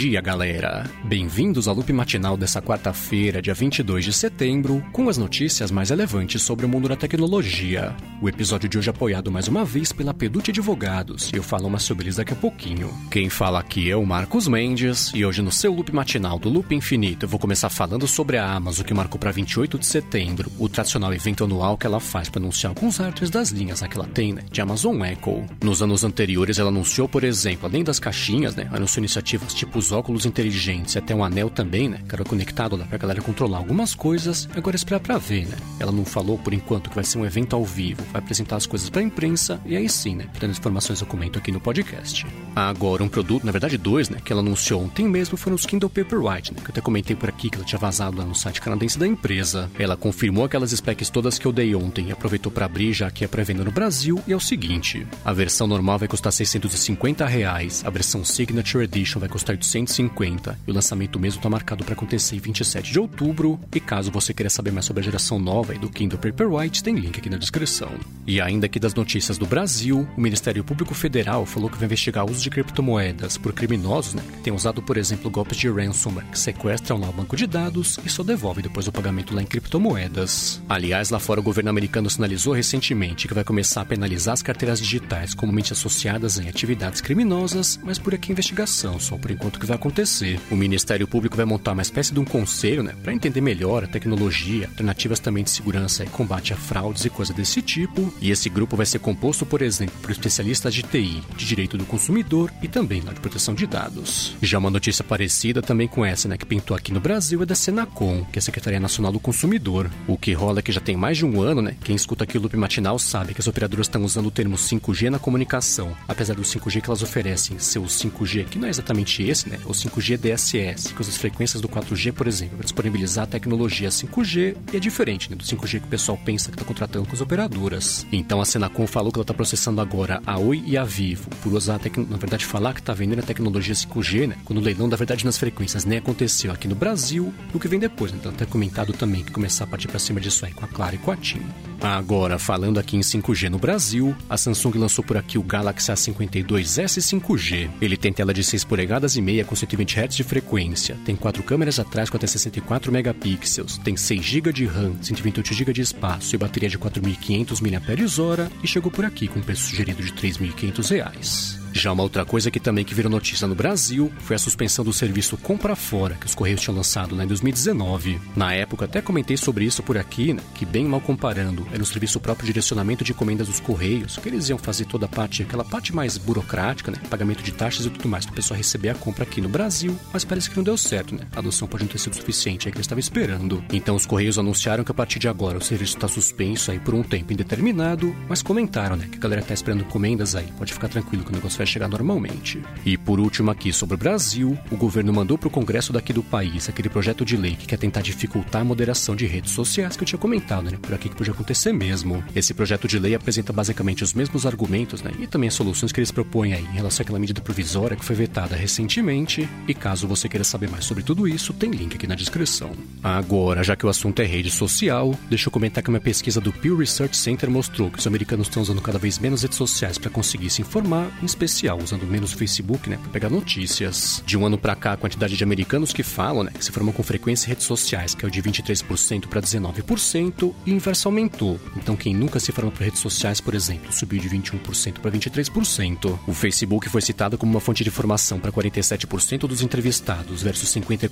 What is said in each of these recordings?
dia, galera! Bem-vindos ao loop matinal dessa quarta-feira, dia 22 de setembro, com as notícias mais relevantes sobre o mundo da tecnologia. O episódio de hoje é apoiado mais uma vez pela Pedute Advogados, e eu falo mais sobre eles daqui a pouquinho. Quem fala aqui é o Marcos Mendes, e hoje no seu loop matinal do Loop Infinito eu vou começar falando sobre a Amazon, que marcou para 28 de setembro, o tradicional evento anual que ela faz para anunciar alguns hardwares das linhas que ela tem, de Amazon Echo. Nos anos anteriores ela anunciou, por exemplo, além das caixinhas, anunciou iniciativas tipo os óculos inteligentes, até um anel também, que era conectado lá pra galera controlar algumas coisas. Agora esperar pra ver, Ela não falou por enquanto que vai ser um evento ao vivo, vai apresentar as coisas pra imprensa e aí sim, tendo informações eu comento aqui no podcast. Agora, um produto, na verdade dois, que ela anunciou ontem mesmo foram os Kindle Paperwhite, que eu até comentei por aqui que ela tinha vazado lá no site canadense da empresa. Ela confirmou aquelas specs todas que eu dei ontem e aproveitou pra abrir já que é pré-venda no Brasil, e é o seguinte: a versão normal vai custar R$650, a versão Signature Edition vai custar R$850 e o lançamento mesmo está marcado para acontecer em 27 de outubro. E caso você queira saber mais sobre a geração nova do Kindle Paperwhite, tem link aqui na descrição. E ainda aqui das notícias do Brasil, o Ministério Público Federal falou que vai investigar o uso de criptomoedas por criminosos, que têm usado, por exemplo, golpes de ransomware, que sequestram lá o banco de dados e só devolvem depois o pagamento lá em criptomoedas. Aliás, lá fora o governo americano sinalizou recentemente que vai começar a penalizar as carteiras digitais comumente associadas em atividades criminosas, mas por aqui a investigação, só por enquanto que vai acontecer. O Ministério Público vai montar uma espécie de um conselho, para entender melhor a tecnologia, alternativas também de segurança e combate a fraudes e coisa desse tipo. E esse grupo vai ser composto, por exemplo, por especialistas de TI, de direito do consumidor e também lá de proteção de dados. Já uma notícia parecida também com essa, que pintou aqui no Brasil é da Senacom, que é a Secretaria Nacional do Consumidor. O que rola é que já tem mais de um ano, quem escuta aqui o Loop Matinal sabe que as operadoras estão usando o termo 5G na comunicação, apesar do 5G que elas oferecem ser o 5G, que não é exatamente esse, o 5G DSS, que usa as frequências do 4G, por exemplo, para disponibilizar a tecnologia 5G, e é diferente do 5G que o pessoal pensa que está contratando com as operadoras. Então a Senacom falou que ela está processando agora a Oi e a Vivo por usar, na verdade, falar que está vendendo a tecnologia 5G, quando o leilão, na verdade, nas frequências nem aconteceu aqui no Brasil, o que vem depois, Então até comentado também que começar a partir para cima disso aí com a Claro e com a TIM. Agora, falando aqui em 5G no Brasil, a Samsung lançou por aqui o Galaxy A52s 5G. Ele tem tela de 6,5 polegadas com 120 Hz de frequência, tem 4 câmeras atrás com até 64 megapixels, tem 6 GB de RAM, 128 GB de espaço e bateria de 4.500 mAh e chegou por aqui com um preço sugerido de R$3.500. Já uma outra coisa que também virou notícia no Brasil foi a suspensão do serviço Compra Fora, que os Correios tinham lançado lá em 2019. Na época, até comentei sobre isso por aqui, que bem mal comparando, era um serviço próprio de direcionamento de encomendas dos Correios, que eles iam fazer toda a parte, aquela parte mais burocrática, pagamento de taxas e tudo mais, para o pessoal receber a compra aqui no Brasil, mas parece que não deu certo, A adoção pode não ter sido suficiente, que eles estavam esperando. Então os Correios anunciaram que a partir de agora o serviço está suspenso aí por um tempo indeterminado, mas comentaram, que a galera está esperando encomendas aí, pode ficar tranquilo que o negócio vai chegar normalmente. E por último aqui sobre o Brasil, o governo mandou para o Congresso daqui do país aquele projeto de lei que quer tentar dificultar a moderação de redes sociais que eu tinha comentado, por aqui que podia acontecer mesmo. Esse projeto de lei apresenta basicamente os mesmos argumentos, e também as soluções que eles propõem aí em relação àquela medida provisória que foi vetada recentemente, e caso você queira saber mais sobre tudo isso, tem link aqui na descrição. Agora, já que o assunto é rede social, deixa eu comentar que uma pesquisa do Pew Research Center mostrou que os americanos estão usando cada vez menos redes sociais para conseguir se informar, em especial usando menos o Facebook, para pegar notícias. De um ano para cá, a quantidade de americanos que falam, que se formam com frequência em redes sociais caiu de 23% para 19% e o inverso aumentou. Então quem nunca se forma por redes sociais, por exemplo, subiu de 21% para 23%. O Facebook foi citado como uma fonte de informação para 47% dos entrevistados versus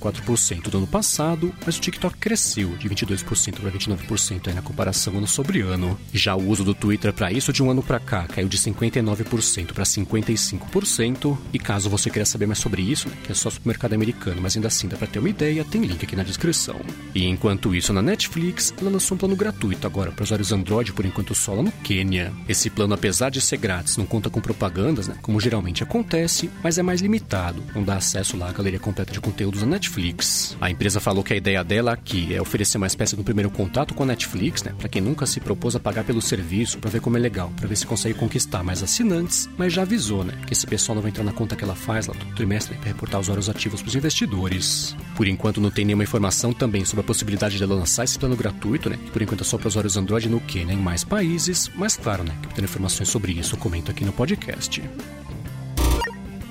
54% do ano passado, mas o TikTok cresceu de 22% para 29% aí na comparação ano sobre ano. Já o uso do Twitter para isso de um ano para cá caiu de 59% para 55%. E caso você queira saber mais sobre isso, que é só supermercado americano, mas ainda assim dá pra ter uma ideia, tem link aqui na descrição. E enquanto isso, na Netflix, ela lançou um plano gratuito agora para usuários Android, por enquanto só lá no Quênia. Esse plano, apesar de ser grátis, não conta com propagandas, como geralmente acontece, mas é mais limitado, não dá acesso lá à galeria completa de conteúdos da Netflix. A empresa falou que a ideia dela aqui é oferecer uma espécie de um primeiro contato com a Netflix, para quem nunca se propôs a pagar pelo serviço, para ver como é legal, para ver se consegue conquistar mais assinantes, mas já avisou, que esse pessoal não vai entrar na conta que ela faz lá todo trimestre para reportar usuários ativos para os investidores. Por enquanto não tem nenhuma informação também sobre a possibilidade de ela lançar esse plano gratuito, que por enquanto é só para usuários Android no Quênia, em mais países, mas claro, que tendo informações sobre isso eu comento aqui no podcast.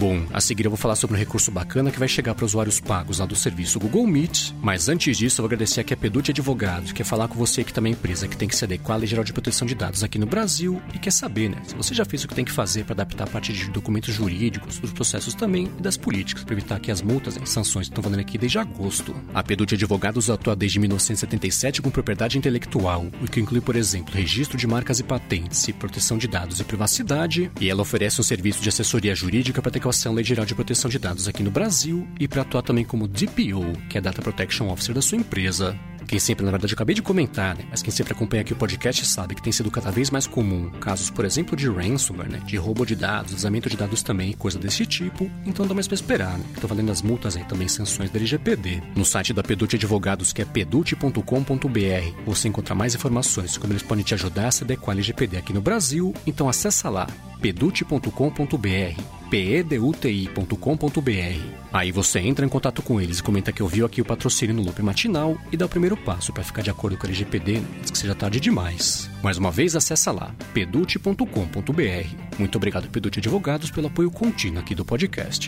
Bom, a seguir eu vou falar sobre um recurso bacana que vai chegar para usuários pagos lá do serviço Google Meet, mas antes disso eu vou agradecer aqui a Peducci Advogados, que quer falar com você que também é empresa que tem que se adequar à Lei Geral de Proteção de Dados aqui no Brasil e quer saber, né, se você já fez o que tem que fazer para adaptar a partir de documentos jurídicos, dos processos também e das políticas, para evitar que as multas e sanções que estão valendo aqui desde agosto. A Peducci Advogados atua desde 1977 com propriedade intelectual, o que inclui, por exemplo, registro de marcas e patentes e proteção de dados e privacidade, e ela oferece um serviço de assessoria jurídica para adequação à Lei Geral de Proteção de Dados aqui no Brasil e para atuar também como DPO, que é Data Protection Officer da sua empresa. Quem sempre, na verdade, eu acabei de comentar, né? Mas quem sempre acompanha aqui o podcast sabe que tem sido cada vez mais comum casos, por exemplo, de ransomware, né? De roubo de dados, vazamento de dados também, coisa desse tipo. Então dá mais pra esperar, né? Estão valendo as multas aí também, sanções da LGPD. No site da Peducci Advogados, que é peducci.com.br, você encontra mais informações sobre como eles podem te ajudar a se adequar à LGPD aqui no Brasil. Então acessa lá, peducci.com.br, peduti.com.br. Aí você entra em contato com eles e comenta que ouviu aqui o patrocínio no Loop Matinal e dá o primeiro passo para ficar de acordo com a LGPD, né, antes que seja tarde demais. Mais uma vez, acessa lá, peduti.com.br. Muito obrigado, Peducci Advogados, pelo apoio contínuo aqui do podcast.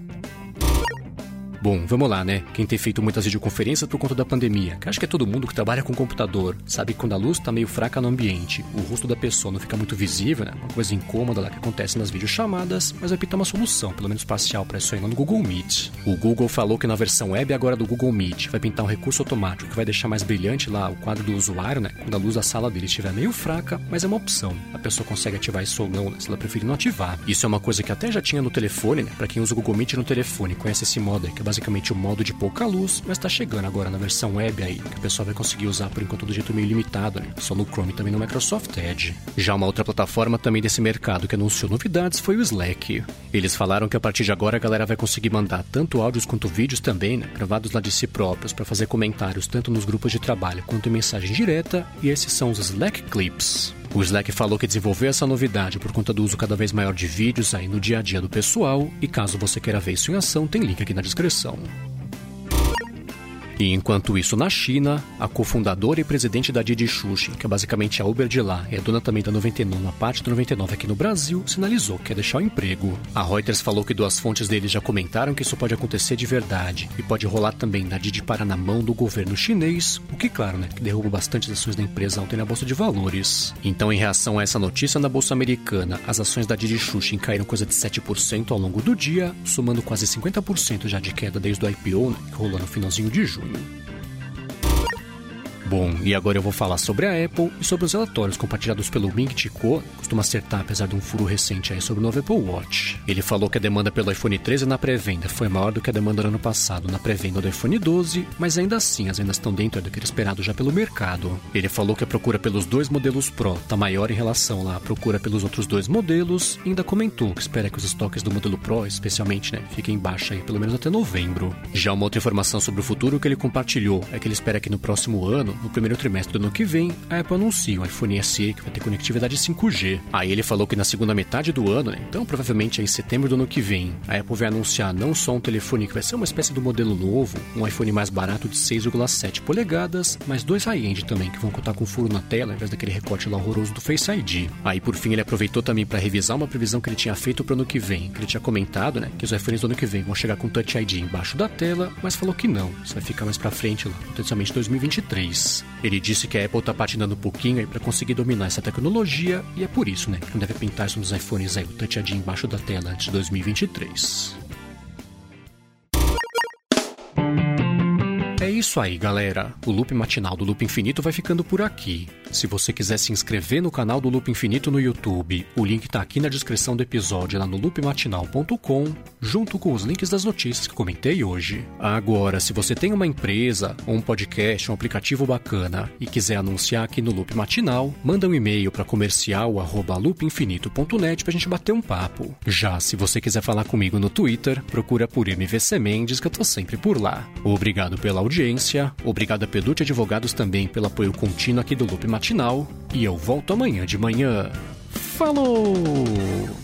Bom, vamos lá, né? Quem tem feito muitas videoconferências por conta da pandemia, que acho que é todo mundo que trabalha com computador, sabe que quando a luz tá meio fraca no ambiente, o rosto da pessoa não fica muito visível, né? Uma coisa incômoda lá que acontece nas videochamadas, mas vai pintar uma solução, pelo menos parcial, para isso aí lá no Google Meet. O Google falou que na versão web agora do Google Meet vai pintar um recurso automático que vai deixar mais brilhante lá o quadro do usuário, né? Quando a luz da sala dele estiver meio fraca, mas é uma opção. A pessoa consegue ativar isso ou não, né? Se ela preferir não ativar. Isso é uma coisa que até já tinha no telefone, né? Pra quem usa o Google Meet no telefone, conhece esse modo aí, que é basicamente o modo de pouca luz, mas tá chegando agora na versão web aí, que o pessoal vai conseguir usar por enquanto do jeito meio limitado, né? Só no Chrome e também no Microsoft Edge. Já uma outra plataforma também desse mercado que anunciou novidades foi o Slack. Eles falaram que a partir de agora a galera vai conseguir mandar tanto áudios quanto vídeos também, né? Gravados lá de si próprios para fazer comentários tanto nos grupos de trabalho quanto em mensagem direta, e esses são os Slack Clips. O Slack falou que desenvolveu essa novidade por conta do uso cada vez maior de vídeos aí no dia a dia do pessoal, e caso você queira ver isso em ação, tem link aqui na descrição. E enquanto isso, na China, a cofundadora e presidente da Didi Chuxing, que é basicamente a Uber de lá e é dona também da 99, a parte do 99 aqui no Brasil, sinalizou que quer deixar o emprego. A Reuters falou que duas fontes deles já comentaram que isso pode acontecer de verdade e pode rolar também da Didi parar na mão do governo chinês, o que, claro, né, que derruba bastante as ações da empresa ontem na Bolsa de Valores. Então, em reação a essa notícia na Bolsa Americana, as ações da Didi Chuxing caíram coisa de 7% ao longo do dia, somando quase 50% já de queda desde o IPO, né, que rolou no finalzinho de junho. Bom, e agora eu vou falar sobre a Apple e sobre os relatórios compartilhados pelo Ming Chi Kuo, costuma acertar apesar de um furo recente aí sobre o novo Apple Watch. Ele falou que a demanda pelo iPhone 13 na pré-venda foi maior do que a demanda no ano passado na pré-venda do iPhone 12, mas ainda assim as vendas estão dentro do que era esperado já pelo mercado. Ele falou que a procura pelos dois modelos Pro está maior em relação lá à procura pelos outros dois modelos, e ainda comentou que espera que os estoques do modelo Pro, especialmente, né, fiquem em baixa aí pelo menos até novembro. Já uma outra informação sobre o futuro que ele compartilhou é que ele espera que no próximo ano, no primeiro trimestre do ano que vem, a Apple anuncia o iPhone SE que vai ter conectividade 5G. Aí ele falou que na segunda metade do ano, né, então provavelmente em setembro do ano que vem, a Apple vai anunciar não só um telefone que vai ser uma espécie do modelo novo, um iPhone mais barato de 6,7 polegadas, mas dois high-end também que vão contar com furo na tela ao invés daquele recorte lá horroroso do Face ID. Aí por fim ele aproveitou também para revisar uma previsão que ele tinha feito para o ano que vem, que ele tinha comentado, né, que os iPhones do ano que vem vão chegar com Touch ID embaixo da tela, mas falou que não, isso vai ficar mais para frente lá, potencialmente 2023. Ele disse que a Apple tá patinando um pouquinho aí para conseguir dominar essa tecnologia, e é por isso, né, que não deve pintar isso nos iPhones aí, o Touch ID embaixo da tela antes de 2023. É isso aí, galera. O Loop Matinal do Loop Infinito vai ficando por aqui. Se você quiser se inscrever no canal do Loop Infinito no YouTube, o link tá aqui na descrição do episódio lá no loopmatinal.com, junto com os links das notícias que comentei hoje. Agora, se você tem uma empresa, ou um podcast, um aplicativo bacana e quiser anunciar aqui no Loop Matinal, manda um e-mail para comercial@loopinfinito.net pra gente bater um papo. Já se você quiser falar comigo no Twitter, procura por MVC Mendes, que eu tô sempre por lá. Obrigado pela audiência, obrigado a Peducci Advogados também pelo apoio contínuo aqui do Loop Matinal, e eu volto amanhã de manhã. Falou!